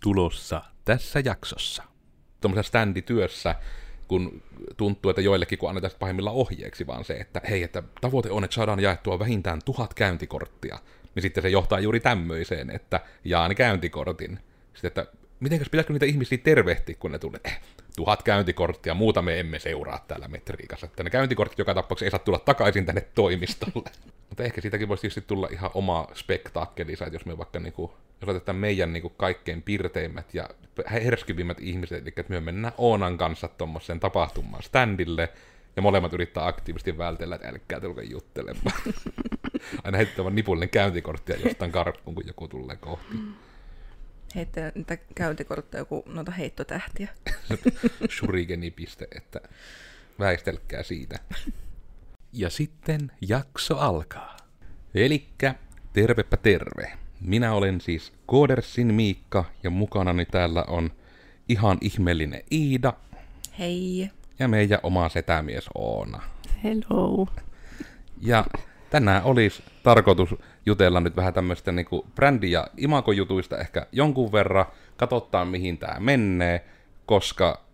tulossa tässä jaksossa. Tuommoisessa standityössä, kun tuntuu, että joillekin kun annetaan pahimmillaan ohjeeksi vaan se, että hei, että tavoite on, että saadaan jaettua vähintään 1000 käyntikorttia, niin sitten se johtaa juuri tämmöiseen, että jaan käyntikortin. Sitten, että mitenkäs pitäisikö niitä ihmisiä tervehtiä, kun ne tulee 1000 käyntikorttia, muuta me emme seuraa täällä metriikassa. Että ne käyntikortit joka tapauksessa ei saa tulla takaisin tänne toimistolle. Mutta ehkä siitäkin voisi tietysti tulla ihan oma spektaakkelissä, että jos me vaikka niinku, jos otetaan meidän niinku kaikkein pirteimmät ja herskyvimmät ihmiset, eli että me mennään Oonan kanssa tuommoiseen tapahtumaan standille, ja molemmat yrittää aktiivisesti vältellä, että älkää tulko juttelemaan. Aina heittää vaan nipullinen käyntikorttia jostain karkkuun, kun joku tulee kohti. Heittää niitä käyntikortteja joku noita heittotähtiä. Shurikenipiste, että väistelkää siitä. Ja sitten jakso alkaa. Elikkä tervepä terve. Minä olen siis Koodersin Miikka ja mukanani täällä on ihan ihmeellinen Iida. Hei. Ja meidän oma setämies Oona. Hello. Ja tänään olisi tarkoitus jutella nyt vähän tämmöistä niinku brändi- ja imagojutuista ehkä jonkun verran. Katsotaan mihin tää menee, koska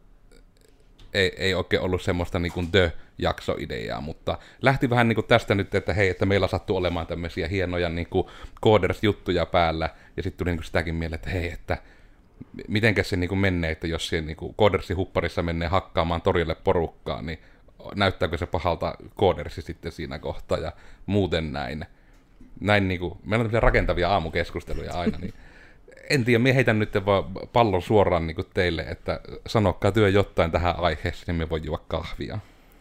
ei oikein ollut semmoista niinku jaksoideaa, mutta lähti vähän niinku tästä nyt, että hei, että meillä sattuu olemaan tämmöisiä hienoja niinku Kooders-juttuja päällä, ja sitten tuli niinku sitäkin mieleen, että hei, että mitenkäs se niinku menee, että jos se niinku Koodersin hupparissa menee hakkaamaan torille porukkaa, niin näyttääkö se pahalta Koodersi sitten siinä kohtaa, ja muuten näin niinku, meillä on tämmöisiä rakentavia aamukeskusteluja aina, niin en tiedä, minä heitän nyt vaan pallon suoraan niinku teille, että sanokaa työ jotain tähän aiheeseen, niin me voi juoda kahvia.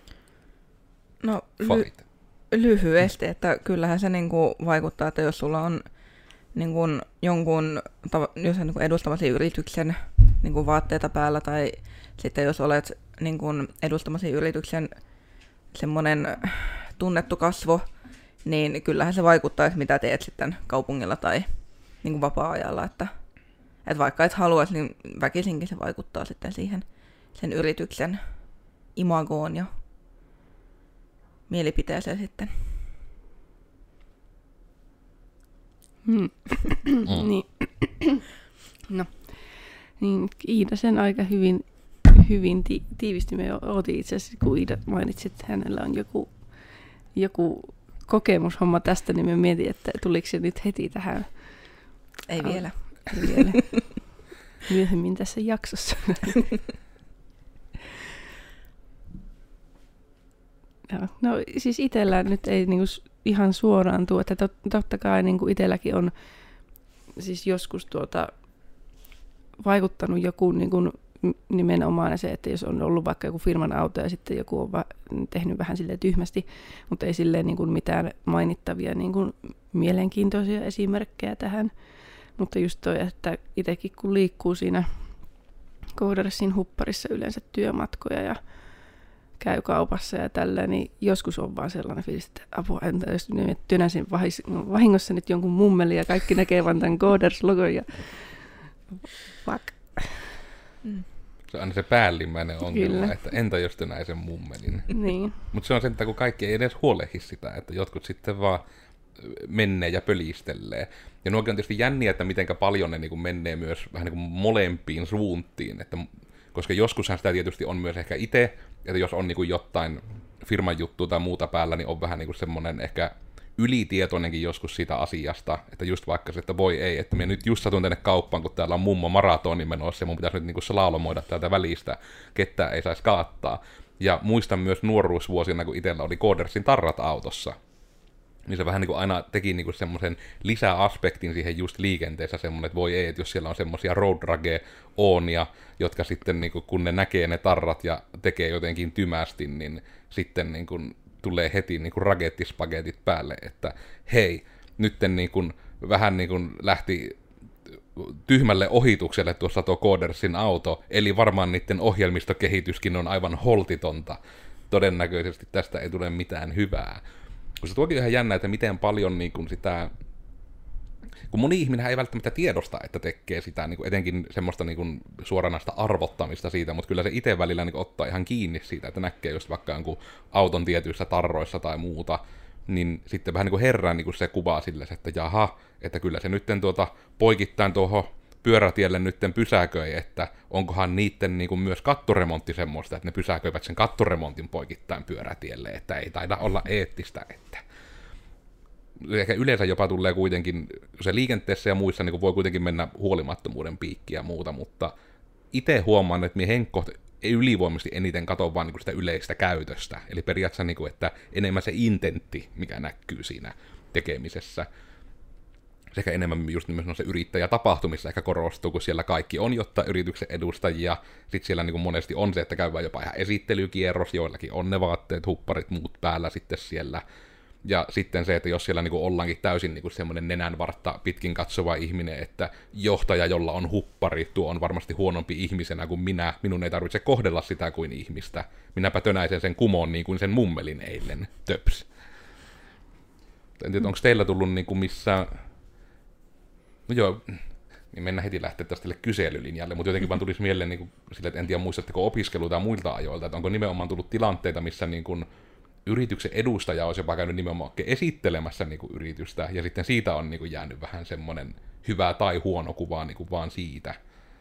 No lyhyesti, että kyllähän se niinku vaikuttaa, että jos sulla on niinku jonkun jos on niinku edustamasi yrityksen niinku vaatteita päällä, tai sitten jos olet niinku edustamasi yrityksen semmoinen tunnettu kasvo, niin kyllähän se vaikuttaa, että mitä teet sitten kaupungilla tai niinku vapaa-ajalla, että vaikka et haluaisi, niin väkisinkin se vaikuttaa sitten siihen sen yrityksen imagoon ja mielipiteeseen sitten. Niin. No, niin Iida sen aika hyvin tiivisti. Me otin itse asiassa, kun Iida mainitsi, että hänellä on joku kokemushomma tästä, niin me mietin, että tuliko se nyt heti tähän. Ei vielä. Myöhemmin tässä jaksossa. No siis itsellä nyt ei niinku ihan suoraan tuo, että totta kai niinku itselläkin on siis joskus vaikuttanut joku niinku nimenomaan se, että jos on ollut vaikka joku firman auto ja sitten joku on tehnyt vähän silleen tyhmästi, mutta ei silleen niinku mitään mainittavia niinku mielenkiintoisia esimerkkejä tähän. Mutta just toi, että itsekin kun liikkuu siinä Koodersin hupparissa yleensä työmatkoja ja käy kaupassa ja tällä, niin joskus on vaan sellainen fiilis, että apua, entä jos tönäsin vahingossa nyt jonkun mummeli ja kaikki näkee vaan tämän Kooders-logon ja fuck. Se on aina se päällimmäinen ongelma, Kyllä. että entä jos tönäisen mummelin. Niin. Mutta se on sen, että kun kaikki ei edes huolehi sitä, että jotkut sitten vaan menee ja pölistelee. Ja nuokin on tietysti jänniä, että mitenkä paljon ne niin kuin menee myös vähän niin kuin molempiin suuntiin, että koska joskushan sitä tietysti on myös ehkä itse, että jos on niin kuin jotain firman juttua tai muuta päällä, niin on vähän niin kuin semmoinen ehkä ylitietoinenkin joskus siitä asiasta, että just vaikka se, että voi ei, että minä nyt just satun tänne kauppaan, kun täällä on mummo maratoni menossa, ja mun pitäisi nyt niin kuin slalomoida täältä välistä, ketään ei saisi kaattaa. Ja muistan myös nuoruusvuosina, kun itsellä oli Koodersin tarrat autossa, niin se vähän niin kuin aina teki niin kuin semmoisen lisäaspektin siihen just liikenteessä semmoinen, että voi ei, että jos siellä on semmoisia road rage-oonia, jotka sitten niin kuin, kun ne näkee ne tarrat ja tekee jotenkin tymästi, niin sitten niin kuin tulee heti niin kuin ragettispagetit päälle, että hei, nytten niin kuin vähän niin kuin lähti tyhmälle ohitukselle tuossa tuo Koodersin auto, eli varmaan niiden ohjelmistokehityskin on aivan holtitonta. Todennäköisesti tästä ei tule mitään hyvää. Koska tuokin on ihan jännä, että miten paljon niin kuin sitä, kun moni ihminen ei välttämättä tiedosta, että tekee sitä, niin kuin etenkin semmoista niin kuin suoranaista arvottamista siitä, mutta kyllä se itse välillä niin kuin ottaa ihan kiinni siitä, että näkee just vaikka jonkun auton tietyissä tarroissa tai muuta, niin sitten vähän niin kuin herää niin kuin se kuvaa sille, että jaha, että kyllä se nytten poikittain tuohon pyörätielle nytten pysäköi, että onkohan niitten niin kuin myös kattoremontti semmoista, että ne pysäköivät sen kattoremontin poikittain pyörätielle, että ei taida olla eettistä, että ehkä yleensä jopa tulee kuitenkin, se liikenteessä ja muissa niin kuin voi kuitenkin mennä huolimattomuuden piikkiä ja muuta, mutta itse huomaan, että minä henkkoht ei ylivoimaisesti eniten katso vaan niin kuin sitä yleistä käytöstä, eli periaatteessa, niin kuin, että enemmän se intentti, mikä näkyy siinä tekemisessä, sekä enemmän just nimenomaan se yrittäjätapahtumissa ehkä korostuu, kun siellä kaikki on, jotta yrityksen edustajia. Sitten siellä niin kuin monesti on se, että käydään jopa ihan esittelykierros, joillakin on ne vaatteet, hupparit, muut päällä sitten siellä. Ja sitten se, että jos siellä niin kuin ollaankin täysin niin kuin semmoinen nenänvartta pitkin katsova ihminen, että johtaja, jolla on huppari, tuo on varmasti huonompi ihmisenä kuin minä, minun ei tarvitse kohdella sitä kuin ihmistä. Minäpä tönäisen sen kumoon niin kuin sen mummelin eilen, töps. En tiedä, onko teillä tullut niin kuin missä... No joo, niin mennään heti lähteä tästä kyselylinjalle, mutta jotenkin vaan tulisi mieleen niin kuin, sille, että en tiedä muistatteko opiskelu tai muilta ajoilta, että onko nimenomaan tullut tilanteita, missä niin kuin, yrityksen edustaja olisi jopa käynyt nimenomaan esittelemässä niin kuin, yritystä, ja sitten siitä on niin kuin, jäänyt vähän semmoinen hyvä tai huono kuva niin kuin, vaan siitä.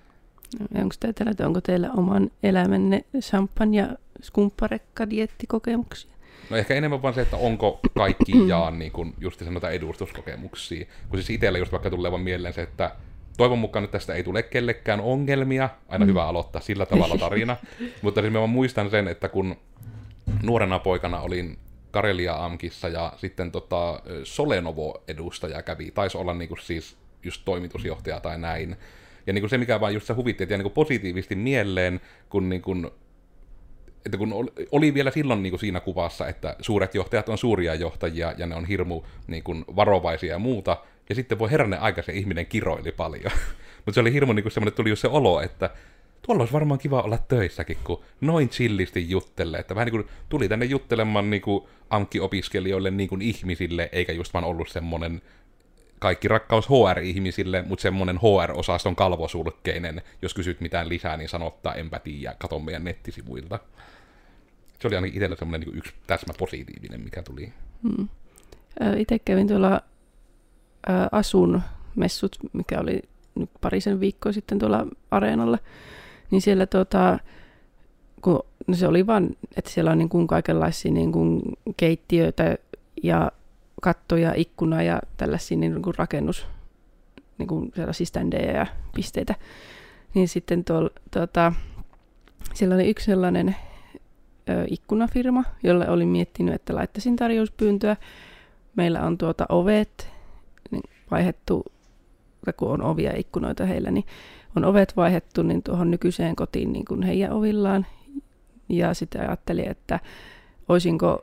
Onko teillä oman elämänne champagne- ja skumpparekka-dieettikokemuksia? No ehkä enemmän vaan se, että onko kaikki jaan niin kuin just sanotaan edustuskokemuksia. Kun siis itsellä just vaikka tulee vaan mieleen se, että toivon mukaan nyt tästä ei tule kellekään ongelmia. Aina hyvä aloittaa sillä tavalla tarina. Mutta siis mä muistan sen, että kun nuorena poikana olin Karelia Amkissa ja sitten Solenovo-edustaja kävi. Taisi olla niin kuin siis just toimitusjohtaja tai näin. Ja niin kuin se, mikä vaan just se huvitti, että niin kuin positiivisesti mieleen, kun niin kuin että kun oli vielä silloin niin kuin siinä kuvassa, että suuret johtajat on suuria johtajia ja ne on hirmu niin kuin varovaisia ja muuta, ja sitten voi herranen aika se ihminen kiroili paljon. Mutta se oli hirmu niin kuin semmoinen, tuli just se olo, että tuolla olisi varmaan kiva olla töissäkin, kun noin chillisti juttelee. Että vähän niin kuin tuli tänne juttelemaan niin kuin AMKI-opiskelijoille niin kuin ihmisille, eikä just vaan ollut semmoinen kaikki rakkaus HR-ihmisille, mutta semmoinen HR-osaston kalvosulkkeinen, jos kysyt mitään lisää, niin sanottaa enpä tiedä, kato meidän nettisivuilta. Se oli ainakin itsellä semmoinen niin yksi täsmä positiivinen, mikä tuli. Itse kävin tuolla Asun messut, mikä oli nyt parisen viikkoa sitten tuolla Areenalla, niin siellä kun se oli vaan, että siellä on niin kuin kaikenlaisia niin kuin keittiöitä ja kattoja, ikkuna ja tällaisia niin kuin rakennus, niin kuin sellaisia standeja ja pisteitä. Niin sitten siellä oli yksi sellainen ikkunafirma, jolle olin miettinyt, että laittaisin tarjouspyyntöä. Meillä on ovet niin vaihdettu, kun on ovia ja ikkunoita heillä, niin on ovet vaihdettu niin tuohon nykyiseen kotiin niin kuin heidän ovillaan. Ja sitten ajattelin, että olisiko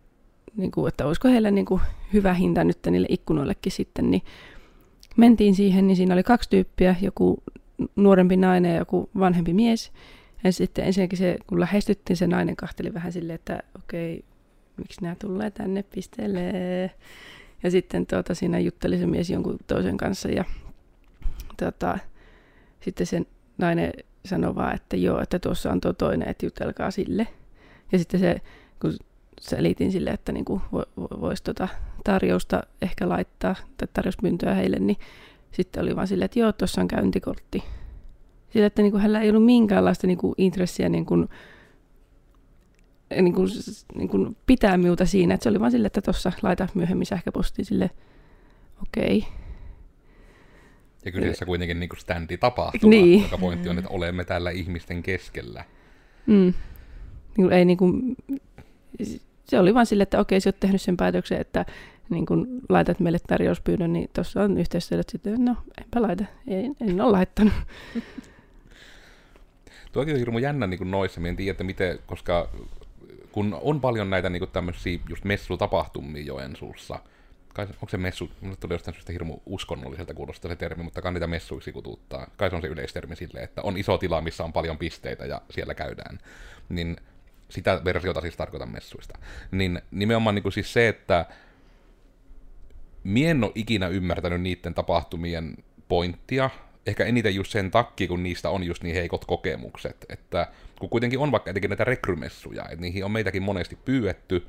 heillä niin kuin hyvä hinta nyt niille ikkunoillekin sitten, niin mentiin siihen, niin siinä oli 2 tyyppiä, joku nuorempi nainen ja joku vanhempi mies. Ja sitten ensinnäkin kun lähestyttiin, se nainen kahteli vähän silleen, että okei, miksi nämä tulee tänne pisteelle. Ja sitten siinä jutteli se mies jonkun toisen kanssa ja sitten se nainen sanoi vaan, että joo, että tuossa on tuo toinen, että jutelkaa sille. Ja sitten se, kun selitin sille, että niinku voisi tarjousta ehkä laittaa tai tarjouspyyntöä heille, niin sitten oli vaan silleen, että joo, tuossa on käyntikortti. Sillä, että niinku hänellä ei ollut minkäänlaista niinku intressiä niinku pitää minulta siinä, että se oli vaan silleen, että tuossa laita myöhemmin sähköpostiin sille, okei. Ja kyseessä kuitenkin niinku standi-tapahtuma, niin. Joka pointti on, että olemme täällä ihmisten keskellä. Se oli vaan silleen, että okei, sä oot tehnyt sen päätöksen, että niin kun laitat meille tarjouspyynnön, niin tuossa on yhteistyötä, sitten no, enpä laita, en ole laittanut. Tuokin on hirmu jännä niin noissa, en tiedä, että miten, koska kun on paljon näitä niin tämmöisiä just messutapahtumia Joensuussa, onko se messu, minulle tuli jostain syystä hirmu uskonnolliselta kuulostaa se termi, mutta kai niitä messuiksi kututtaa. Kai se on se yleistermi silleen, että on iso tila, missä on paljon pisteitä ja siellä käydään. Niin sitä versiota siis tarkoitan messuista. Niin nimenomaan niin siis se, että mie en ole ikinä ymmärtänyt niiden tapahtumien pointtia, ehkä eniten just sen takia, kun niistä on just niin heikot kokemukset, että kun kuitenkin on vaikka etenkin näitä rekrymessuja, että niihin on meitäkin monesti pyydetty,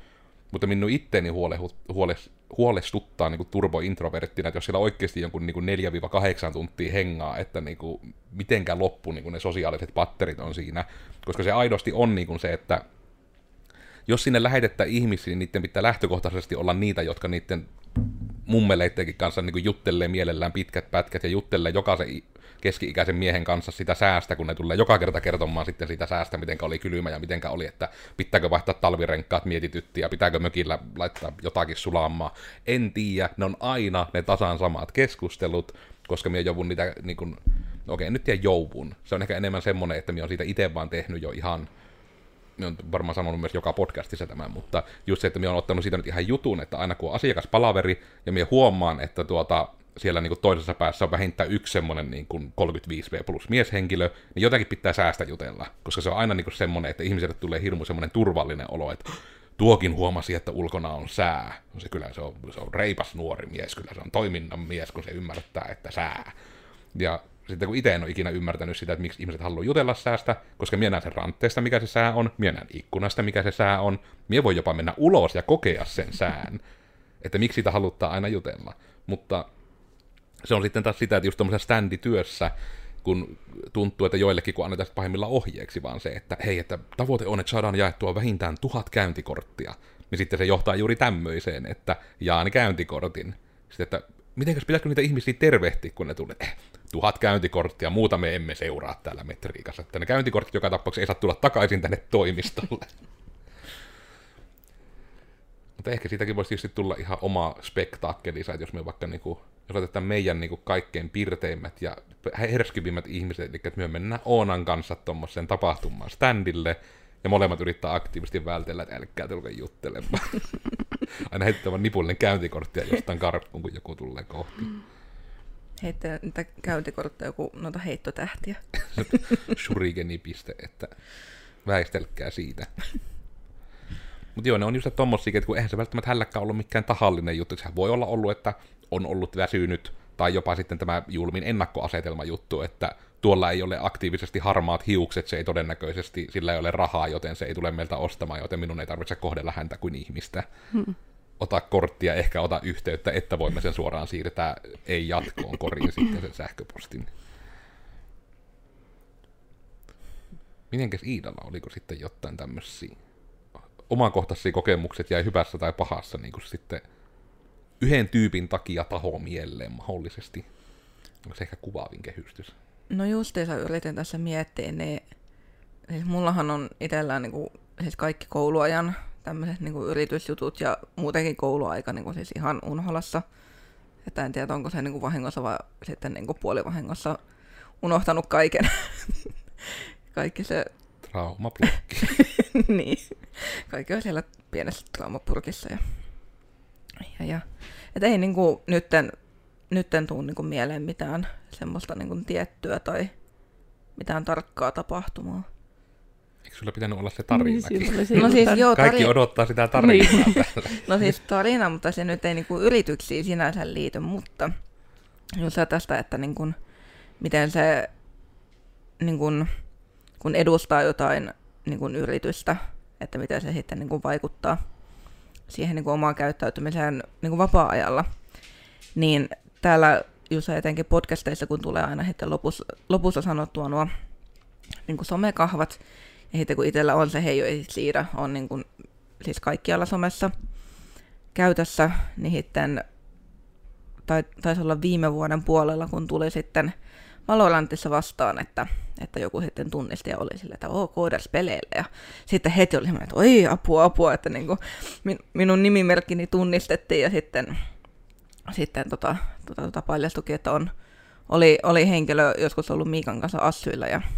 Mutta minun itteeni huolestuttaa niin kuin turbointroverttina, että jos siellä oikeasti jonkun niin 4-8 tuntia hengaa, että niin kuin, mitenkä loppu niin kuin ne sosiaaliset patterit on siinä. Koska se aidosti on niin kuin se, että jos sinne lähetetään ihmisiä, niin niiden pitää lähtökohtaisesti olla niitä, jotka niiden mummeleidenkin kanssa niin kuin juttelee mielellään pitkät pätkät ja juttelee jokaisen keski-ikäisen miehen kanssa sitä säästä, kun ne tulee joka kerta kertomaan sitten sitä säästä, miten oli kylmä ja miten oli, että pitääkö vaihtaa talvirenkaat mietitytti ja pitääkö mökillä laittaa jotakin sulaamaan. En tiedä, ne on aina ne tasan samat keskustelut, koska minä joudun niitä, niin kuin, no okei, nyt tiedä jouvun. Se on ehkä enemmän semmoinen, että minä olen siitä itse vaan tehnyt jo ihan, minä olen varmaan sanonut myös joka podcastissa tämän, mutta just se, että minä olen ottanut siitä nyt ihan jutun, että aina kun on asiakaspalaveri ja minä huomaan, että siellä niin kuin toisessa päässä on vähintään yksi semmoinen niin kuin 35V plus mieshenkilö, niin jotakin pitää säästä jutella, koska se on aina niin kuin semmoinen, että ihmiselle tulee hirmu semmoinen turvallinen olo, että tuokin huomasi, että ulkona on sää. Se on reipas nuori mies, kyllä se on toiminnan mies, kun se ymmärtää, että sää. Ja sitten kun itse en ole ikinä ymmärtänyt sitä, että miksi ihmiset haluaa jutella säästä, koska minä näen sen rantteesta, mikä se sää on, minä näen ikkunasta, mikä se sää on, minä voi jopa mennä ulos ja kokea sen sään, että miksi sitä haluttaa aina jutella. Mutta se on sitten taas sitä, että just tuollaisessa standityössä, kun tuntuu, että joillekin kun annetaan pahimmilla ohjeeksi, vaan se, että hei, että tavoite on, että saadaan jaettua vähintään 1000 käyntikorttia, niin sitten se johtaa juuri tämmöiseen, että jaani käyntikortin. Sitten, että mitenkäs pitäisikö niitä ihmisiä tervehtiä, kun ne tulee, 1000 käyntikorttia, muuta me emme seuraa täällä metriikassa, että ne käyntikortit joka tapauksessa ei saa tulla takaisin tänne toimistolle. Mutta ehkä siitäkin voisi tietysti tulla ihan oma spektaakkelissä, että jos me vaikka niinku, jos otetaan meidän niinku kaikkein pirteimmät ja herskivimmät ihmiset, eli että me mennään Oonan kanssa tuommoiseen tapahtumaan standille, ja molemmat yrittää aktiivisesti vältellä, että älkää tulko juttelemaan. Aina heittämään nipullinen käyntikorttia jostain karkkuun, kun joku tulee kohti. Heittää niitä käyntikortteja joku noita heittotähtiä. Shurikeni-piste, että väistelkää siitä. Mutta joo, ne on just tommosia, että kun eihän se välttämättä hälläkään ollut mikään tahallinen juttu. Sehän voi olla ollut, että on ollut väsynyt, tai jopa sitten tämä julmin ennakkoasetelma juttu, että tuolla ei ole aktiivisesti harmaat hiukset, se ei todennäköisesti, sillä ei ole rahaa, joten se ei tule meiltä ostamaan, joten minun ei tarvitse kohdella häntä kuin ihmistä. Ota korttia, ehkä ota yhteyttä, että voimme sen suoraan siirtää ei jatkoon koriin sitten sen sähköpostin. Mitenkäs Iidalla, oliko sitten jotain tämmöisiä omakohtaisia kokemukset jäi hyvässä tai pahassa niin kuin sitten yhden tyypin takia taho mieleen mahdollisesti? Onko se ehkä kuvaavin kehystys? No justiinsa yritin tässä miettiä, niin siis mullahan on itsellään niin kuin, siis kaikki kouluajan tämmöiset niin kuin yritysjutut ja muutenkin kouluaika niin kuin siis ihan unholassa. Että en tiedä, onko se niin kuin vahingossa vai sitten niin kuin puolivahingossa unohtanut kaiken. Kaikki se traumapurkki. niin. Kaikki on siellä pienessä traumapurkissa. Ja. Että ei niinku nytten tuu niinku mieleen mitään semmoista niinku tiettyä tai mitään tarkkaa tapahtumaa. Eikö sulla pitänyt olla se tarinakin? No siis, joo, kaikki odottaa sitä tarinaa. Niin. No siis tarina, mutta se nyt ei niinku yrityksiin sinänsä liity, mutta just tästä, että niinku, miten se niinku, kun edustaa jotain niinku yritystä, että miten se sitten niinku vaikuttaa siihen niinku omaan käyttäytymiseen niinku vapaa-ajalla, niin täällä just etenkin podcasteissa, kun tulee aina sitten lopussa sanottua nuo niinku somekahvat, ja sitten kun itsellä on se Heijo-siirä, on niinku, siis kaikkialla somessa käytössä, niin sitten taisi olla viime vuoden puolella, kun tuli sitten Valorantissa vastaan, että joku sitten tunnisti ja oli silleen, että kooders peleille. Ja sitten heti oli semmoinen, että oi apua, että niinku minun nimimerkkini tunnistettiin ja sitten paljastukin, että oli henkilö joskus ollut Miikan kanssa assyillä ja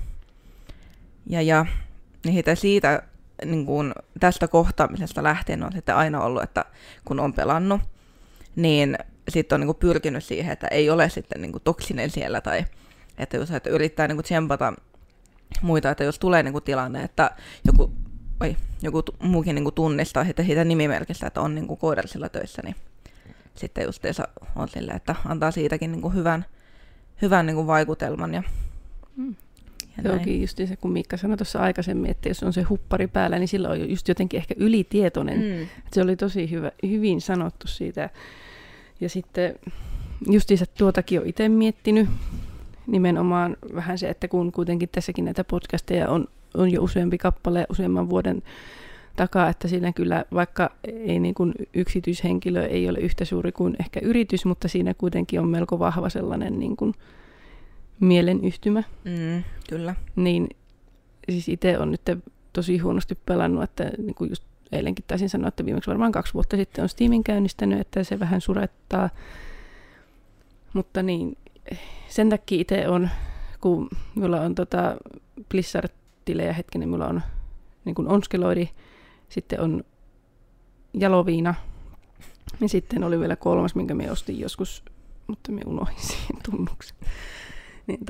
niin siitä niin kuin, tästä kohtaamisesta lähtien on sitten aina ollut, että kun on pelannut, niin sitten on niin kuin pyrkinyt siihen, että ei ole sitten niin kuin toksinen siellä tai että jos että yrittää niinku tsempata muita, että jos tulee niinku tilanne, että joku muukin niinku tunnistaa siitä nimimerkistä, että on niinku koodersilla töissä, niin sitten justiinsa on silleen, että antaa siitäkin niinku hyvän niinku vaikutelman. Se onkin just se, kun Miikka sanoi tuossa aikaisemmin, että jos on se huppari päällä, niin silloin on just jotenkin ehkä ylitietoinen. Se oli tosi hyvin sanottu siitä. Ja sitten justiinsa tuotakin on itse miettinyt. Nimenomaan vähän se, että kun kuitenkin tässäkin näitä podcasteja on jo useampi kappale useamman vuoden takaa, että siinä kyllä vaikka ei niin kuin yksityishenkilö ei ole yhtä suuri kuin ehkä yritys, mutta siinä kuitenkin on melko vahva sellainen niin kuin mielenyhtymä. Kyllä. Niin siis itse on nyt tosi huonosti pelannut, että niin kuin just eilenkin taisin sanoa, että viimeksi varmaan 2 vuotta sitten on Steamin käynnistänyt, että se vähän surettaa. Mutta niin, sen takia itse on, kun minulla on Blizzard-tilejä hetkinen, minulla on niin kuin Onskeloidi, sitten on Jaloviina, ja sitten oli vielä 3, minkä minä ostin joskus, mutta minä unohdin siihen tunnuksen. Niin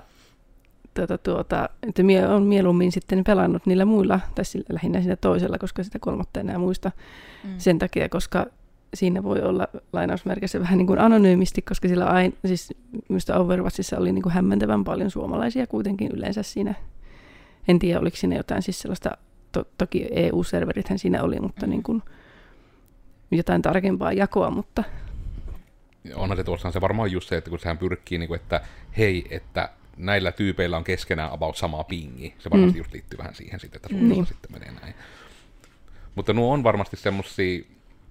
että minä olen mieluummin sitten pelannut niillä muilla, tai lähinnä siinä toisella, koska sitä 3 enää muista sen takia, koska siinä voi olla lainausmerkissä vähän niin kuin anonyymisti, koska sillä siis minusta Overwatchissa oli niin kuin hämmentävän paljon suomalaisia kuitenkin yleensä siinä. En tiedä, oliko siinä jotain siis sellaista, toki EU-serverithän siinä oli, mutta niin kuin jotain tarkempaa jakoa, mutta onhan se tuossa se varmaan just se, että kun sehän pyrkii, niin kuin, että hei, että näillä tyypeillä on keskenään about sama pingi. Se varmasti just liittyy vähän siihen sitten, että suunnalla sitten menee näin. Mutta nuo on varmasti semmosia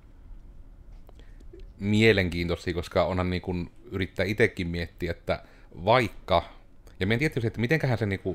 mielenkiintoisia, koska onhan niin kuin yrittää itsekin miettiä, että vaikka, ja meidän tietysti, että miten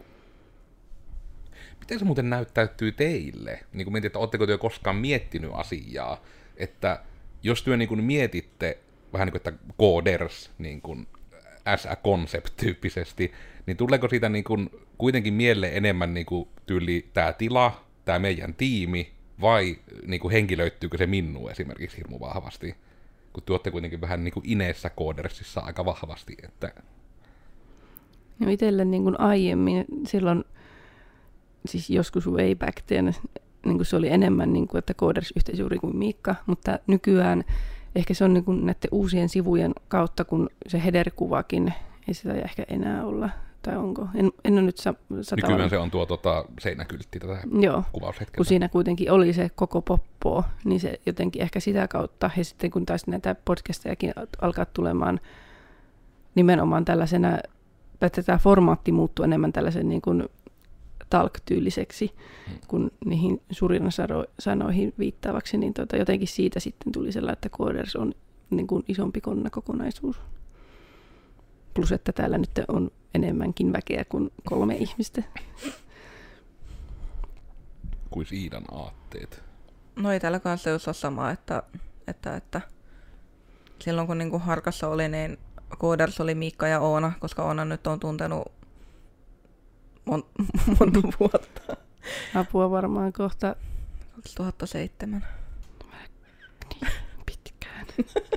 se muuten näyttäytyy teille? Niin kuin mietit, että ootteko te koskaan miettinyt asiaa, että jos työ niin kuin mietitte vähän niin kuin, että coders, niin kuin as a concept tyyppisesti, niin tuleeko siitä niin kuin kuitenkin mieleen enemmän niin kuin tyyli tämä tila, tämä meidän tiimi, vai niin kuin henkilöittyykö se minua esimerkiksi hirmu vahvasti? Kun te olette kuitenkin vähän niin kuin ineessä codersissa aika vahvasti, että no itselle niin kuin aiemmin silloin, siis joskus way back then, niin kuin se oli enemmän, niin kuin, että coders yhtä suuri kuin Miikka, mutta nykyään ehkä se on niin kuin näiden uusien sivujen kautta, kun se header-kuvakin, ei sitä ehkä enää olla, tai onko? En ole nyt nykyään se on tuo seinäkyltti tätä kuvaushetkellä. Kun siinä kuitenkin oli se koko poppo, niin se jotenkin ehkä sitä kautta, ja sitten kun taas näitä podcastejakin alkaa tulemaan nimenomaan tällaisena, että tämä formaatti muuttuu enemmän tällaisen niin kuin talk-tyyliseksi, kun niihin surinasanoihin viittaavaksi, niin jotenkin siitä sitten tuli sellainen, että coders on niin kuin isompi kokonaisuus. Plus, että täällä nyt on enemmänkin väkeä kuin 3 ihmistä. Kuin Iidan aatteet. No ei täällä kanssa just ole sama, että silloin kun niinku Harkassa oli, niin coders oli Miikka ja Oona, koska Oona nyt on tuntenut monta vuotta. Apua varmaan kohta 2007. Niin, pitkään.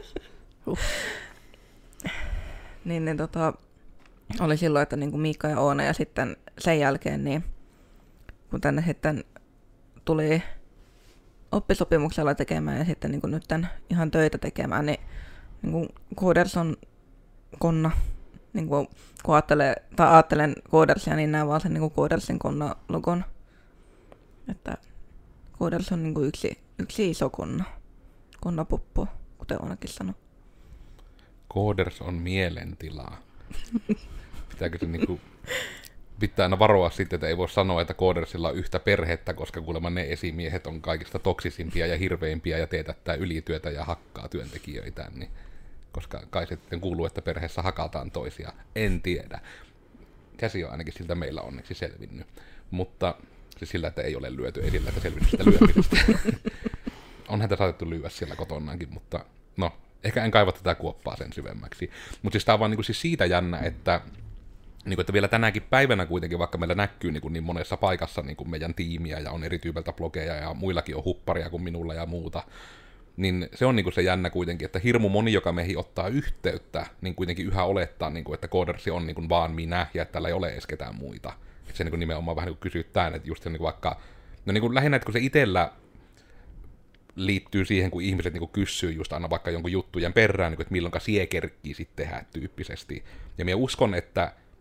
niin oli silloin, että niinku Miikka ja Oona, ja sitten sen jälkeen, niin kun tänne sitten tuli oppisopimuksella tekemään ja sitten niinku nyt ihan töitä tekemään, niin niinku coders on konna. Niin kun ajattelen codersia, niin näen vaan sen niin codersin konna-logon. Että coders on niin yksi iso konnapuppu, kuten Oonakin sanoi. Coders on mielentilaa. Pitääkö se pitää aina varoa sitten, että ei voi sanoa, että codersilla on yhtä perhettä, koska kuulemma ne esimiehet on kaikista toksisimpia ja hirveimpiä ja teetättää ylityötä ja hakkaa työntekijöitä, niin koska kai sitten kuuluu, että perheessä hakataan toisia. En tiedä. Käsi on ainakin siltä meillä onneksi selvinnyt. Mutta siis sillä, että ei ole lyöty, ei sillä, että selvinnyt sitä lyömisestä. On häntä saatettu lyödä siellä kotonaankin, mutta no, ehkä en kaiva tätä kuoppaa sen syvemmäksi. Mutta siis tämä on vaan siis siitä jännä, että vielä tänäkin päivänä kuitenkin, vaikka meillä näkyy niin monessa paikassa meidän tiimiä ja on eri tyypiltä blogeja ja muillakin on hupparia kuin minulla ja muuta, niin se on se jännä kuitenkin, että hirmu moni, joka meihin ottaa yhteyttä, niin kuitenkin yhä olettaa, että codersi on vaan minä ja että tällä ei ole edes ketään muita. Että se nimenomaan vähän kysyttää, että just se vaikka, no lähinnä, että kun se itsellä liittyy siihen, kun ihmiset kysyy just aina vaikka jonkun juttujen perään, että milloinka sie kerkkii sitten tehdä tyyppisesti. Ja minä uskon, että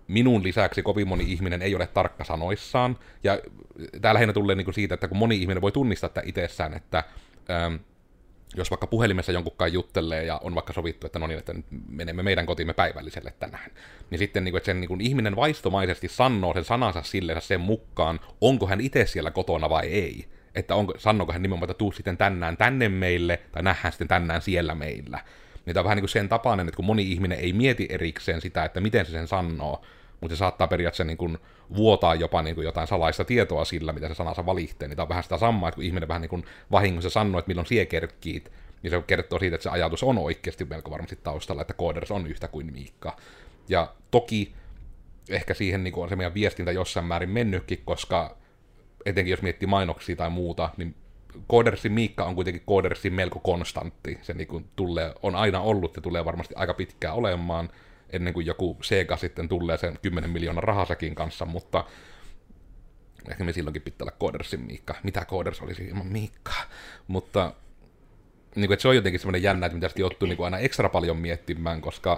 minun lisäksi kovin moni ihminen ei ole tarkka sanoissaan, ja tää lähinnä tulee niin kuin siitä, että kun moni ihminen voi tunnistaa että itsessään, että jos vaikka puhelimessa jonkunkaan juttelee ja on vaikka sovittu, että no niin, että nyt menemme meidän kotiimme päivälliselle tänään, niin sitten niin kuin, että sen niin kuin ihminen vaistomaisesti sanoo sen sanansa silleen sen mukaan, onko hän itse siellä kotona vai ei. Että sanooko hän nimenomaan, että tuu sitten tänään tänne meille, tai nähdään sitten tänään siellä meillä. Niin tämä on vähän niin kuin sen tapainen, että kun moni ihminen ei mieti erikseen sitä, että miten se sen sanoo, mutta se saattaa periaatteessa niin kuin vuotaa jopa niin kuin jotain salaista tietoa sillä, mitä se sanansa valihteen. Niin tämä on vähän sitä samaa, että kun ihminen vähän niin kuin vahingossa sanoo, että milloin sie kerkkiit, niin se kertoo siitä, että se ajatus on oikeasti melko varmasti taustalla, että Coders on yhtä kuin Miikka. Ja toki ehkä siihen niin kuin on se meidän viestintä jossain määrin mennytkin, koska etenkin jos miettii mainoksia tai muuta, niin Codersin Miikka on kuitenkin Codersin melko konstantti. Se niin kuin on aina ollut ja tulee varmasti aika pitkään olemaan, ennen kuin joku Sega sitten tulee sen 10 miljoonan rahasäkin kanssa, mutta ehkä me silloinkin pitää olla Codersin Miikka. Mitä Coders olisi ilman Miikkaa? Mutta niin kuin, että se on jotenkin semmoinen jännä, että mitä sitten joutuu niin kuin aina ekstra paljon miettimään, koska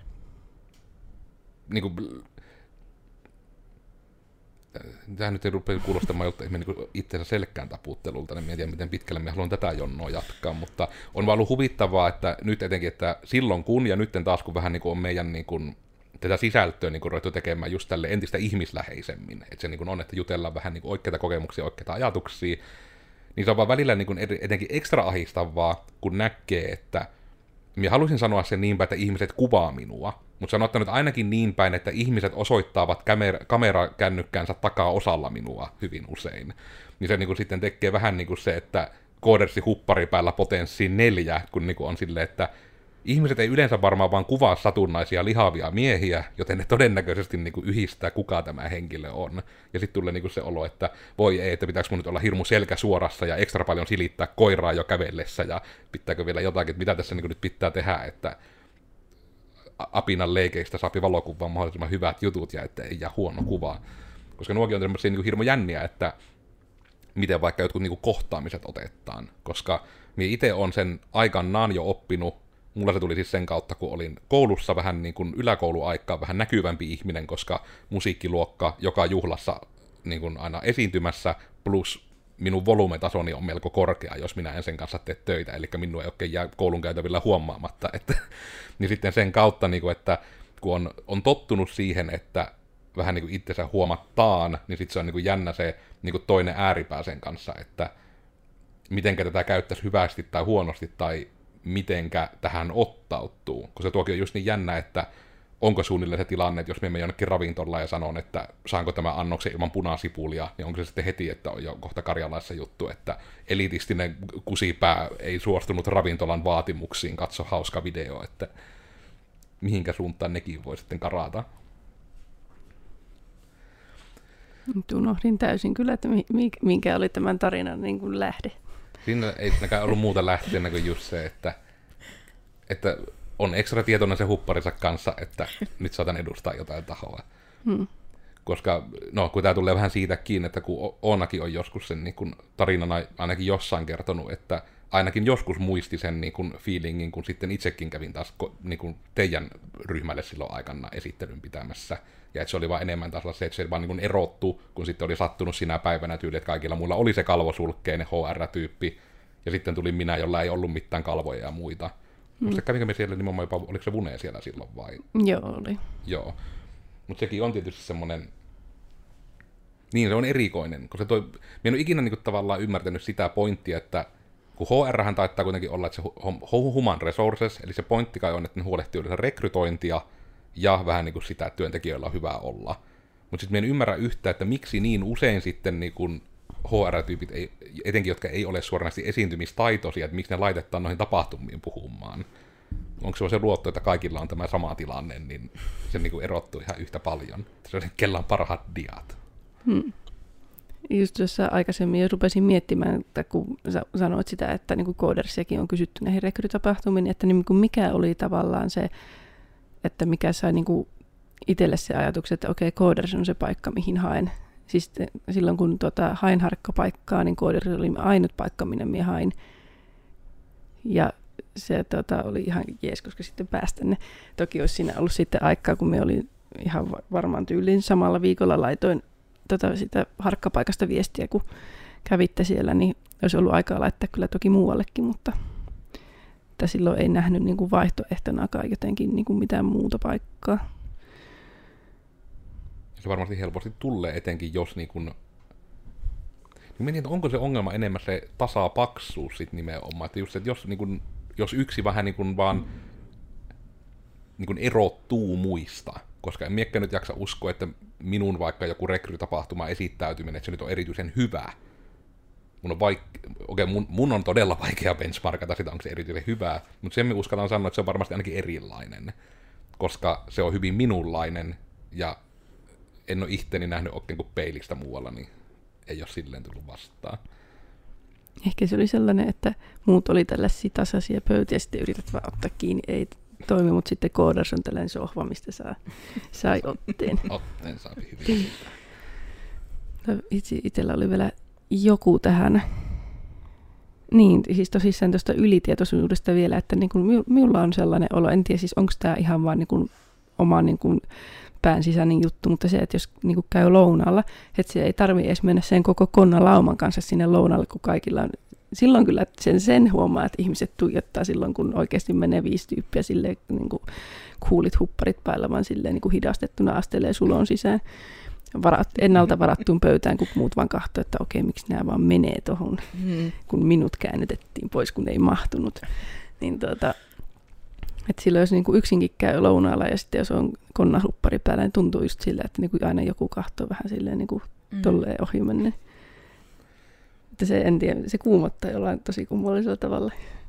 niin kuin, tämä nyt ei rupea kuulostamaan niin itseensä selkkään taputtelulta, niin en tiedä, miten pitkälle me haluan tätä jonnoa jatkaa, mutta on vaan ollut huvittavaa, että nyt etenkin, että silloin kun, ja nyt taas kun vähän niin kuin on meidän niin kuin, tätä sisältöä niin kuin ruvettu tekemään just tälle entistä ihmisläheisemmin, että se niin kuin on, että jutellaan vähän niin kuin oikeita kokemuksia, oikeita ajatuksia, niin se on vaan välillä niin kuin etenkin ekstra ahistavaa, kun näkee, että minä haluaisin sanoa sen niin päin, että ihmiset kuvaa minua, mutta se on ottanut ainakin niin päin, että ihmiset osoittavat kamerakännykkäänsä takaa osalla minua hyvin usein. Niin se niin kuin sitten tekee vähän niin kuin se, että Codersin huppari päällä potenssi 4, kun niin kuin on silleen, että ihmiset ei yleensä varmaan vaan kuvaa satunnaisia lihavia miehiä, joten ne todennäköisesti niin kuin yhdistää, kuka tämä henkilö on. Ja sitten tulee niin kuin se olo, että voi ei, että pitääkö mun nyt olla hirmu selkä suorassa ja ekstra paljon silittää koiraa jo kävellessä, ja pitääkö vielä jotakin, että mitä tässä niin kuin nyt pitää tehdä, että apinan leikeistä saapi valokuvaan mahdollisimman hyvät jutut ja että ei jää huono kuva. Koska nuokin on tämmöisiä niin kuin hirmu jänniä, että miten vaikka jotkut niin kuin kohtaamiset otetaan. Koska minä itse olen sen aikanaan jo oppinut. Mulla se tuli siis sen kautta, kun olin koulussa vähän niin kuin yläkouluaikaa vähän näkyvämpi ihminen, koska musiikkiluokka joka juhlassa niin kuin aina esiintymässä, plus minun volyymetasoni on melko korkea, jos minä en sen kanssa tee töitä, eli minua ei oikein jää koulun käytävillä huomaamatta. Niin sitten sen kautta, niin kuin, että kun on tottunut siihen, että vähän niin kuin itsensä huomataan, niin sitten se on niin kuin jännä se niin kuin toinen ääripää sen kanssa, että mitenkä tätä käyttäisi hyvästi tai huonosti, tai mitenkä tähän ottautuu. Koska se tuokin on just niin jännä, että onko suunnilleen se tilanne, että jos me menen jonnekin ravintolaan ja sanon, että saanko tämä annoksen ilman punasipulia, niin onko se sitten heti, että on jo kohta karjalaisessa juttu, että elitistinen kusipää ei suostunut ravintolan vaatimuksiin, katso hauska video, että mihinkä suuntaan nekin voi sitten karata. Nyt unohdin täysin kyllä, että minkä oli tämän tarinan niin kuin lähde. Siinä ei näkään ollut muuta lähteenä kuin just se, että on ekstra tietoinen se hupparinsa kanssa, että nyt saatan edustaa jotain tahoa. Koska, no, kun tämä tulee vähän siitä kiinni, että kun Oonakin on joskus sen niin kun tarinana ainakin jossain kertonut, että ainakin joskus muisti sen niin kun feelingin, kun sitten itsekin kävin taas niin kun teidän ryhmälle silloin aikana esittelyn pitämässä. Ja että se oli vaan enemmän taas se, että se vaan niin kun erottu, kun sitten oli sattunut sinä päivänä tyyli, että kaikilla muilla oli se kalvosulkkeinen HR-tyyppi, ja sitten tuli minä, jolla ei ollut mitään kalvoja ja muita. Muista kävinkö me siellä nimenomaan jopa, oliko se Vune siellä silloin vai? Joo, oli. Joo. Mutta sekin on tietysti semmoinen, niin se on erikoinen, koska minä en ole ikinä niinku tavallaan ymmärtänyt sitä pointtia, että kun HR:hän taittaa kuitenkin olla, että se human resources, eli se pointti kai on, että ne huolehtii yleensä rekrytointia ja vähän niin kuin sitä, että työntekijöillä on hyvä olla. Mutta sitten minä en ymmärrä yhtään, että miksi niin usein sitten niin kun HR-tyypit, etenkin jotka ei ole suoranaisesti esiintymistaitoisia, että miksi ne laitetaan noihin tapahtumiin puhumaan. Onko se luotto, että kaikilla on tämä sama tilanne, niin se niin kuin erottuu ihan yhtä paljon. Se on kellä on parhaat diat. Just tuossa aikaisemmin jo rupesin miettimään, että kun sanoit sitä, että niin kuin Codersiakin on kysytty näihin rekrytapahtumiin, että niin kuin mikä oli tavallaan se, että mikä sai niin kuin itselle se ajatus, että okei, Coders on se paikka, mihin haen. Siis silloin kun hain harkkapaikkaa, niin Coders oli ainut paikka, minne minä hain. Ja se oli ihan jees, koska sitten päästä ne. Toki olisi siinä ollut sitten aikaa, kun minä olin ihan varmaan tyyliin samalla viikolla laitoin sitä harkkapaikasta viestiä, kun kävitte siellä, niin olisi ollut aikaa laittaa kyllä toki muuallekin, mutta että silloin ei nähnyt niin kuin vaihtoehtonakaan jotenkin niin kuin mitään muuta paikkaa. Se varmasti helposti tulee, etenkin jos niin kuin mietin, että onko se ongelma enemmän se tasapaksuus sit nimenomaan, että just, että jos yksi vähän niin kuin vaan niin kuin erottuu muista, koska en miekkä nyt jaksa uskoa, että minun vaikka joku rekrytapahtuma esittäytyminen, että se nyt on erityisen hyvä. Mun on todella vaikea benchmarkata sitä, onko se erityisen hyvää, mutta sen me uskallan sanoa, että se on varmasti ainakin erilainen, koska se on hyvin minunlainen, ja en ole itteni nähnyt oikein kuin peilistä muualla, niin ei ole silleen tullut vastaan. Ehkä se oli sellainen, että muut oli tällaisia tasaisia pöytiä, ja sitten yrität vaan ottaa kiinni, ei toimi, mutta sitten koodas on tällainen sohva, mistä sai otteen. Otteen saa hyvin. Itsellä oli vielä joku tähän. Niin, siis tosissaan tuosta ylitietoisuudesta vielä, että niin kuin minulla on sellainen olo, en tiedä siis onko tämä ihan vaan niin kuin oma niin kuin pään sisäinen juttu, mutta se, että jos niin kuin käy lounaalla, että se ei tarvitse edes mennä sen koko konnalauman kanssa sinne lounalle, kun kaikilla on. Silloin kyllä sen huomaa, että ihmiset tuijottaa silloin, kun oikeasti menee 5 tyyppiä silleen, niin kuin kuulit hupparit päällä, vaan silleen niin kuin hidastettuna astelee sulon sisään. Ennalta varattuun pöytään, kun muut vaan katsoo, että okei, miksi nämä vaan menee tuohon, kun minut käännytettiin pois, kun ei mahtunut. Niin että silloin jos niin kuin yksinkin käy lounaalla ja sitten jos on konnahuppari päällä, niin tuntuu just sillä, että niin kuin aina joku katsoo vähän silleen niin kuin tolleen ohi menneen. Että se, en tiedä, se kuumottaa jollain tosi kummallisella tavalla.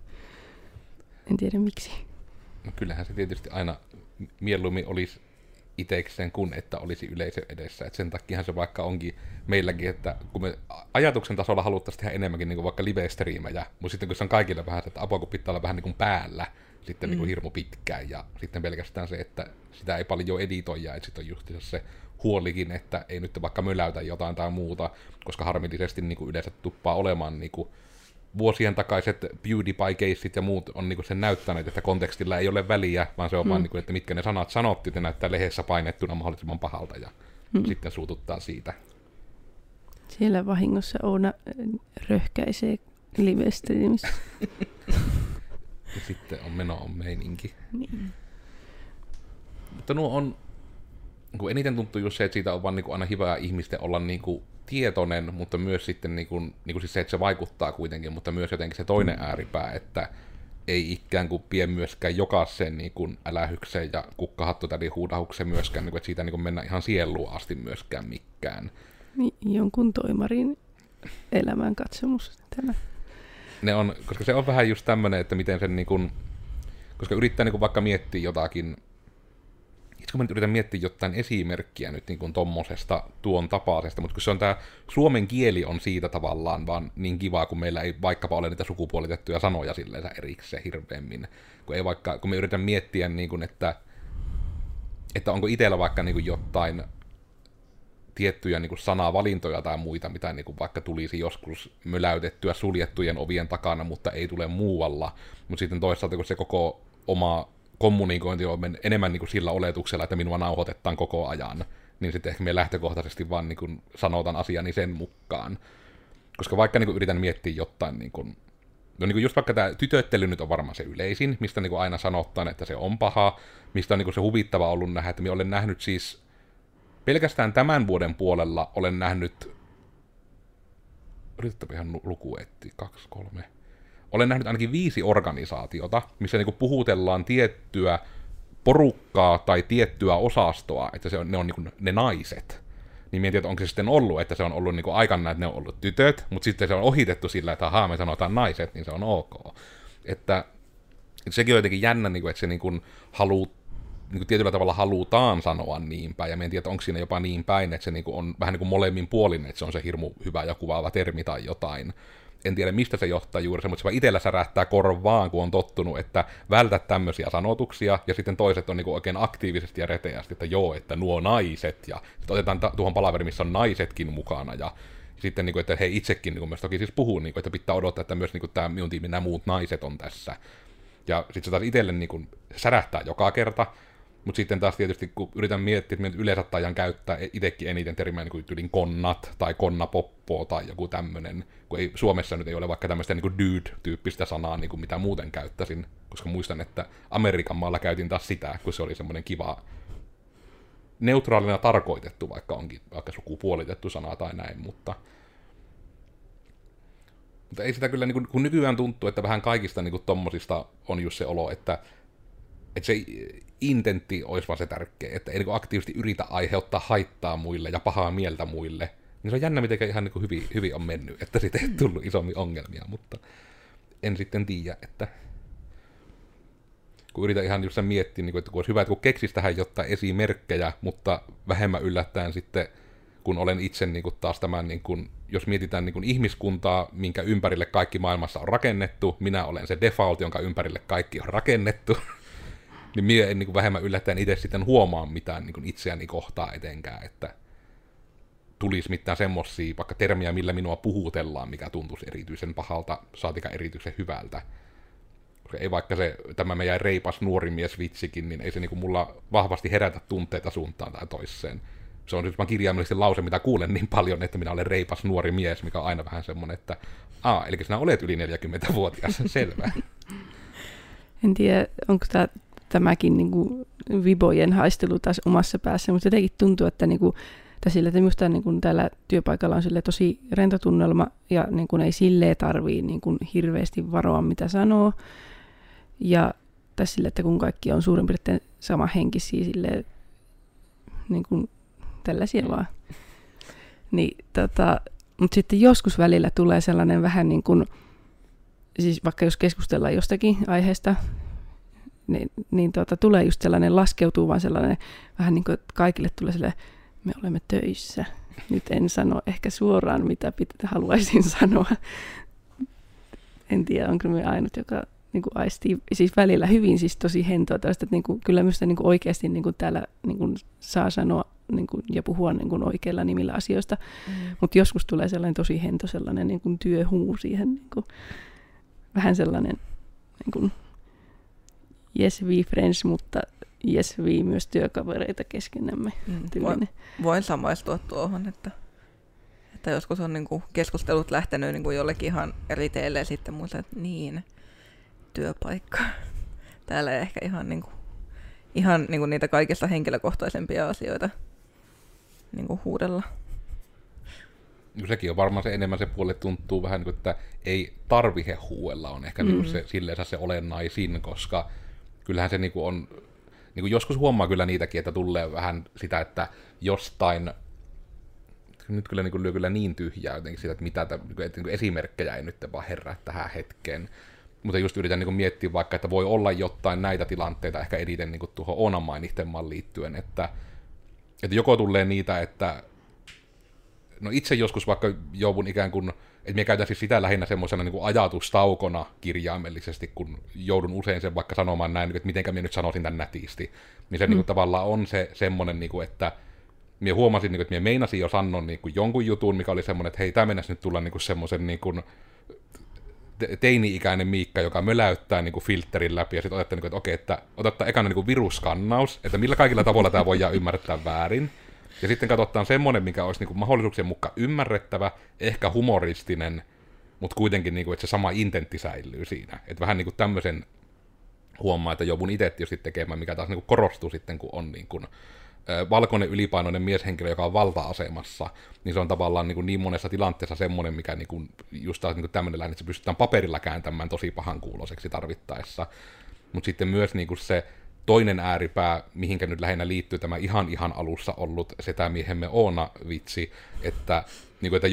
En tiedä miksi. No kyllähän se tietysti aina mieluummin olisi itsekseen kuin että olisi yleisö edessä. Et sen takiahan se vaikka onkin meilläkin, että kun me ajatuksen tasolla haluttaisiin tehdä enemmänkin niin kuin vaikka live-striimejä, mutta sitten kun se on kaikille vähän, että apua kun pitää olla vähän niin kuin päällä, sitten niin kuin hirmu pitkään, ja sitten pelkästään se, että sitä ei paljon editoida, että sitten on just se huolikin, että ei nyt vaikka möläytä jotain tai muuta, koska harmillisesti niin kuin yleensä tuppaa olemaan niin kuin vuosien takaiset PewDiePie-keissit ja muut on niin kuin sen näyttäneet, että kontekstilla ei ole väliä, vaan se on vaan, niin kuin, että mitkä ne sanat sanottiin, että näyttää lehdessä painettuna mahdollisimman pahalta, ja sitten suututtaa siitä. Siellä vahingossa Oona röhkäisee live-streamissä. Ja sitten on meininki. Niin. Mutta nuo on, kun eniten tuntuu just se, että siitä on vaan niin kuin aina hyvää ihmisten olla niin kuin tietoinen, mutta myös sitten niin kuin siis se, että se vaikuttaa kuitenkin, mutta myös jotenkin se toinen ääripää, että ei ikään kuin pie myöskään jokaisen niin kuin älähykseen ja kukkahattotädin huudahukseen myöskään, niin kuin, että siitä niin kuin mennä ihan sieluun asti myöskään mikään. Jonkun toimarin elämänkatsomus tämä. Ne on, koska se on vähän just tämmöinen, että miten sen niin kuin, koska yrittää niin kuin vaikka miettiä jotakin, kun mä nyt yritän miettiä jotain esimerkkiä nyt niin kuin tommosesta tuon tapaisesta, mutta kun se on tää suomen kieli on siitä tavallaan vaan niin kivaa, kun meillä ei vaikkapa ole niitä sukupuolitettuja sanoja silleen erikseen hirveämmin. Kun me yritän miettiä, niin kuin, että onko itsellä vaikka niin kuin jotain tiettyjä niin kuin sanavalintoja tai muita, mitä niin kuin vaikka tulisi joskus möläytettyä suljettujen ovien takana, mutta ei tule muualla. Mutta sitten toisaalta, kun se koko oma kommunikointi on enemmän niin kuin sillä oletuksella, että minua nauhoitetaan koko ajan, niin sitten ehkä me lähtökohtaisesti vaan niin kuin sanotaan asiani sen mukaan. Koska vaikka niin kuin yritän miettiä jotain, niin kuin just vaikka tämä tytöttely nyt on varmaan se yleisin, mistä niin kuin aina sanotaan, että se on paha, mistä on niin kuin se huvittava ollut nähdä, että minä olen nähnyt siis pelkästään tämän vuoden puolella olen nähnyt, yritetään ihan luku etsiä, 2, 3, olen nähnyt ainakin 5 organisaatiota, missä niinku puhutellaan tiettyä porukkaa tai tiettyä osastoa, että ne on niinku ne naiset. Niin mietin, että onko se sitten ollut, että se on ollut niinku aikana, että ne on ollut tytöt, mutta sitten se on ohitettu sillä, että ahaa, me sanotaan naiset, niin se on ok. Että sekin on jotenkin jännä, että se niinku tietyllä tavalla halutaan sanoa niin päin, ja en tiedä, onko siinä jopa niin päin, että se niinku on vähän niin kuin molemmin puolin, että se on se hirmu hyvä ja kuvaava termi tai jotain. En tiedä, mistä se johtaa juuri se, mutta se vaan itsellä särähtää korvaan, kun on tottunut, että vältä tämmöisiä sanotuksia, ja sitten toiset on niinku oikein aktiivisesti ja reteästi, että joo, että nuo naiset, ja sitten otetaan tuohon palaveriin, missä on naisetkin mukana, ja sitten, niinku, että he itsekin niinku, myös toki siis puhuu, niinku, että pitää odottaa, että myös niinku, tämä minun tiimin nämä muut naiset on tässä. Ja sitten se taas itselle niinku, särähtää joka kerta, Mutta sitten taas tietysti, kun yritän miettiä, että minä yleensä taidan käyttää itsekin eniten termiä niin kuin tyylin konnat tai konnapoppo tai joku tämmöinen, kun ei, Suomessa nyt ei ole vaikka tämmöistä niin kuin dude-tyyppistä sanaa, niin kuin mitä muuten käyttäisin, koska muistan, että Amerikan maalla käytin taas sitä, kun se oli semmoinen kiva, neutraalina tarkoitettu, vaikka onkin vaikka sukupuolitettu sana tai näin, mutta ei sitä kyllä, niin kuin, kun nykyään tuntuu, että vähän kaikista niin kuin tommosista on just se olo, että se intentti olisi vaan se tärkeä, että ei niin kuin aktiivisesti yritä aiheuttaa haittaa muille ja pahaa mieltä muille. Niin se on jännä, miten ihan niin kuin hyvin on mennyt, että siitä ei tullut isommin ongelmia, mutta en sitten tiedä, että kun yritän ihan just miettiä, että kun olisi hyvä, että kun keksisi tähän jotain esimerkkejä, mutta vähemmän yllättäen sitten, kun olen itse niin kuin taas tämän, niin kuin, jos mietitään niin kuin ihmiskuntaa, minkä ympärille kaikki maailmassa on rakennettu, minä olen se default, jonka ympärille kaikki on rakennettu, niin minä en niin kuin vähemmän yllättäen itse sitten huomaa mitään niin kuin itseäni kohtaa etenkään, että tulisi mitään semmosia vaikka termiä, millä minua puhutellaan, mikä tuntuisi erityisen pahalta, saatika erityisen hyvältä. Koska ei vaikka se, tämä meidän reipas nuori mies vitsikin, niin ei se niinku mulla vahvasti herätä tunteita suuntaan tai toiseen. Se on siis vaan kirjaimellisesti lause, mitä kuulen niin paljon, että minä olen reipas nuori mies, mikä on aina vähän semmoinen, että eli sinä olet yli 40-vuotias, selvä. En tiedä, onko tämäkin niinku vibojen haistelu taas omassa päässä, mutta jotenkin tuntuu, että niinku, sille, että minusta niin täällä työpaikalla on tosi rento tunnelma ja niin kuin ei silleen tarvii niin kuin hirveästi varoa, mitä sanoo. Ja tässä sille, että kun kaikki on suurin piirtein sama henkisiä, silleen, niin kuin tällaisia vaan. Niin, mutta sitten joskus välillä tulee sellainen vähän niin kuin, siis vaikka jos keskustellaan jostakin aiheesta, niin tulee just sellainen, laskeutuu vaan sellainen vähän niin kuin, että kaikille tulee sellainen, me olemme töissä. Nyt en sano ehkä suoraan, mitä haluaisin sanoa. En tiedä, onko me ainut, joka niin kuin aistii, siis välillä hyvin siis tosi hentoa tällaista, että niin kuin, kyllä minusta niin kuin oikeasti niin kuin täällä niin kuin saa sanoa niin kuin, ja puhua niin kuin oikeilla nimillä asioista, mutta joskus tulee sellainen tosi hento, sellainen niin kuin työhumu siihen, niin kuin, vähän sellainen niin kuin, yes we friends, mutta yes we myös työkavereita keskenämme. Voin samaistua tuohon, että joskus on niin kuin keskustelut lähtenyt niin kuin jollekin ihan eri teille ja sitten muista, että niin, työpaikka. Täällä ei ehkä ihan, niin kuin niitä kaikista henkilökohtaisempia asioita niin kuin huudella. Sekin on varmaan se enemmän se puoli, tuntuu vähän niin kuin, että ei tarvitse huuella, on ehkä niin kuin se, silleensä se olennaisin, koska kyllähän se niin kuin on, niin kuin joskus huomaa kyllä niitäkin, että tulee vähän sitä, että jostain, nyt kyllä niin lyö kyllä niin tyhjää jotenkin sitä, että mitä että niin esimerkkejä ei nyt vaan herää tähän hetkeen. Mutta just yritän niin miettiä vaikka, että voi olla jotain näitä tilanteita ehkä eniten niin tuohon Oonan mainitsemaan liittyen, että joko tulee niitä, että no itse joskus vaikka joudun ikään kuin, että minä käytän siis sitä lähinnä semmoisena niin ajatustaukona kirjaimellisesti, kun joudun usein sen vaikka sanomaan näin, että mitenkä minä nyt sanoisin tämän nätisti. Niin se niin kuin, tavallaan on se semmoinen, niin kuin, että minä huomasin, niin kuin, että minä meinasin jo sanoa niin kuin jonkun jutun, mikä oli semmoinen, että hei, tämä mennäisi nyt tulla niin kuin semmoisen niin kuin teini-ikäinen Miikka, joka möläyttää niin kuin filterin läpi, ja sitten otatte, niin kuin, että okei, että otatte ekana niin kuin viruskannaus, että millä kaikilla tavoilla tämä voidaan ymmärtää väärin. Ja sitten katsotaan semmoinen, mikä olisi niin kuin mahdollisuuksien mukaan ymmärrettävä, ehkä humoristinen, mutta kuitenkin, niin kuin, että se sama intentti säilyy siinä. Että vähän niin kuin tämmöisen huomaa, että joudun itse tietysti tekemään, mikä taas niin kuin korostuu sitten, kun on niin kuin valkoinen ylipainoinen mieshenkilö, joka on valta-asemassa, niin se on tavallaan niin monessa tilanteessa semmoinen, mikä niin kuin, just taas niin tämmöinen lähde, että se pystytään paperilla kääntämään tosi pahan kuuloiseksi tarvittaessa. Mutta sitten myös niin kuin se toinen ääripää, mihinkä nyt lähinnä liittyy tämä ihan alussa ollut setämiehemme Oona-vitsi, että, niin kuin, että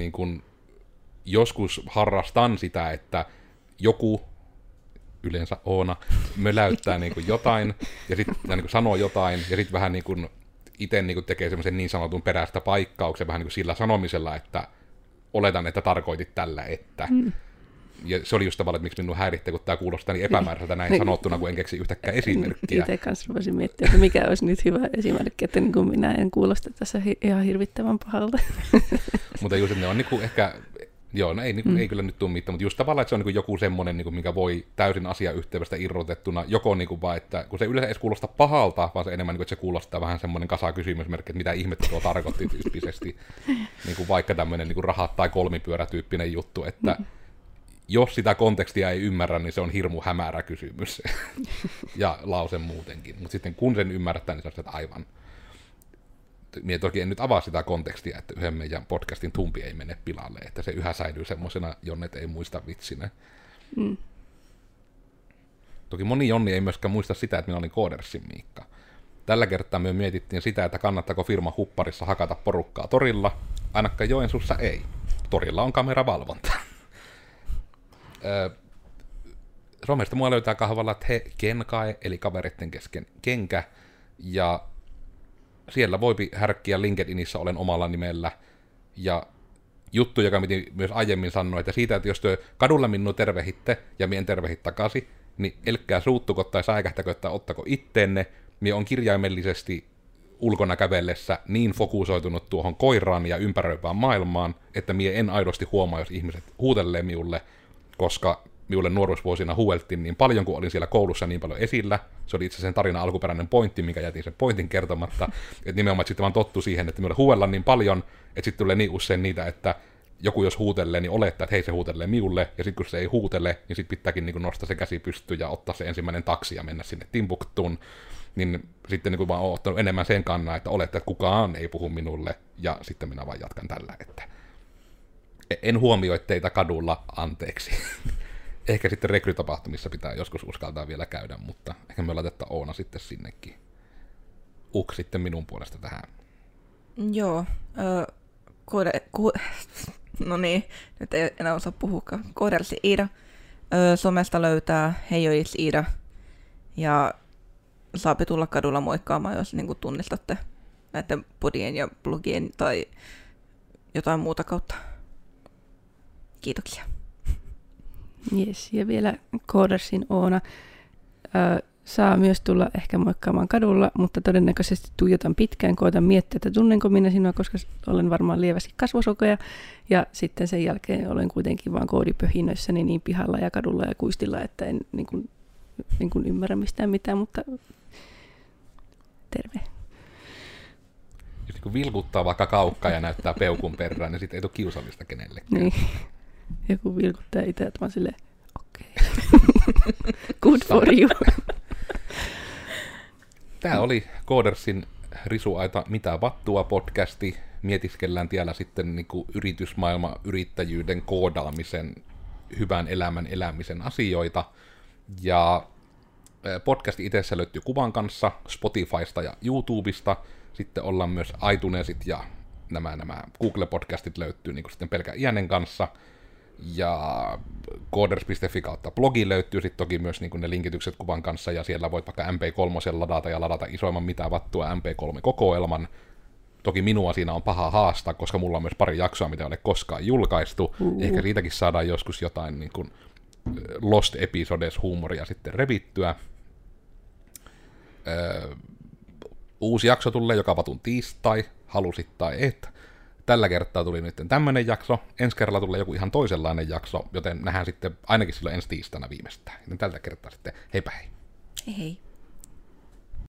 joskus harrastan sitä, että joku, yleensä Oona, möläyttää niin kuin jotain, ja sitten niin kuin sanoo jotain, ja sitten vähän niin kuin itse niin kuin tekee semmoisen niin sanotun perästä paikkauksen vähän niin kuin sillä sanomisella, että oletan, että tarkoitit tällä, että. Ja se oli just tavallaan, että miksi minun häirittää, kun tämä kuulostaa niin epämääräiseltä näin sanottuna, kun en keksi yhtäkään esimerkkiä. Itse kanssa voisin miettiä, että mikä olisi nyt hyvä esimerkki, että niin kuin minä en kuulosta tässä ihan hirvittävän pahalta. Mutta just, että ne on niin kuin ehkä Joo, no ei kyllä nyt tule mitään, mutta just tavallaan, että se on niin joku semmoinen, niin mikä voi täysin asiayhteydestä irrotettuna, joko niin vaan, että kun se yleensä ei kuulosta pahalta, vaan se enemmän, niin kuin, että se kuulostaa vähän semmoinen kasakysymysmerkki, että mitä ihmettä tuo tarkoitti tyyppisesti, niin vaikka tämmöinen niin rahat tai kolmipyörätyyppinen juttu, että jos sitä kontekstia ei ymmärrä, niin se on hirmu hämärä kysymys ja lause muutenkin, mutta sitten kun sen ymmärtää, niin se on sitä aivan. Minä toki en nyt avaa sitä kontekstia, että yhden meidän podcastin tumpi ei mene pilalle, että se yhä säilyy semmoisena, jonnet ei muista vitsinä. Toki moni Jonni ei myöskään muista sitä, että minä olin Koodersin Miikka. Tällä kertaa me mietittiin sitä, että kannattaako firman hupparissa hakata porukkaa torilla. Ainakaan Joensuussa ei. Torilla on kameravalvonta. Somesta mua löytää kahvalla Kenkae, eli kavereiden kesken kenkä, ja siellä voipi härkkiä LinkedInissä olen omalla nimellä, ja juttu, joka piti myös aiemmin sanoa, että siitä, että jos työ kadulla minua tervehitte, ja mien tervehit takaisin, niin elkkää suuttuko tai säikähtäkö, että ottako itteenne, mie on kirjaimellisesti ulkona kävellessä niin fokusoitunut tuohon koiraan ja ympäröivään maailmaan, että mie en aidosti huomaa, jos ihmiset huutelee minulle, koska minulle nuoruusvuosina huueltiin niin paljon, kun olin siellä koulussa niin paljon esillä. Se oli itse sen tarinan alkuperäinen pointti, mikä jätin sen pointin kertomatta. Että nimenomaan sitten vaan tottu siihen, että minulle huuellaan niin paljon, että sitten tulee niin usein niitä, että joku jos huutelee, niin olettaa, että hei se huutelee minulle, ja sitten kun se ei huutele, niin sitten pitääkin niin nostaa se käsi pystyyn ja ottaa se ensimmäinen taksi ja mennä sinne Timbuktuun. Niin sitten niin vaan olen ottanut enemmän sen kannan, että olettaa, että kukaan ei puhu minulle, ja sitten minä vaan jatkan tällä, että en huomioi teitä kadulla, anteeksi. Ehkä sitten rekrytapahtumissa pitää joskus uskaltaa vielä käydä, mutta ehkä me laitetaan Oona sitten sinnekin. Sitten minun puolesta tähän. Joo. No niin, nyt ei enää osaa puhukaan. Koodersi Iida. Somesta löytää Heijois Iida. Ja saapi tulla kadulla moikkaamaan, jos niin kuin tunnistatte näiden podien ja blogien tai jotain muuta kautta. Kiitoksia. Jes, ja vielä Koodersin Oona saa myös tulla ehkä moikkaamaan kadulla, mutta todennäköisesti tuijotan pitkään, koitan miettiä, että tunnenko minä sinua, koska olen varmaan lievästi kasvosokeja, ja sitten sen jälkeen olen kuitenkin vaan koodipöhinöissäni niin pihalla ja kadulla ja kuistilla, että en niin kuin ymmärrä mistään mitään, mutta terve. Jos niin vilkuttaa vaikka kaukkaa ja näyttää peukun perään, niin sitten ei tule kiusallista kenellekään. Niin. Joku vilkuttaa itse, että mä oon silleen, okei. Good for you. Tämä oli Koodersin Risuaita mitä vattua podcasti. Mietiskellään tiellä sitten niin kuin yritysmaailma, yrittäjyyden, koodaamisen, hyvän elämän elämisen asioita. Ja podcasti itsessä löytyy kuvan kanssa Spotifysta ja YouTubesta. Sitten ollaan myös iTunesit ja nämä Google-podcastit löytyy niin kuin sitten pelkän äänen kanssa. Ja kooders.fi kautta blogi löytyy sitten toki myös niin kuin ne linkitykset kuvan kanssa, ja siellä voit vaikka MP3 ladata isoimman mitä vattua MP3-kokoelman. Toki minua siinä on paha haastaa, koska mulla on myös pari jaksoa, mitä ei ole koskaan julkaistu. Ehkä siitäkin saadaan joskus jotain niin kuin Lost Episodes huumoria sitten revittyä. Uusi jakso tulee joka vatun tiistai, halusit tai et. Tällä kertaa tuli nyt tämmönen jakso, ensi kerralla tulee joku ihan toisenlainen jakso, joten nähdään sitten ainakin silloin ensi tiistaina viimeistään. Joten tällä kertaa sitten heipä hei. Hei hei.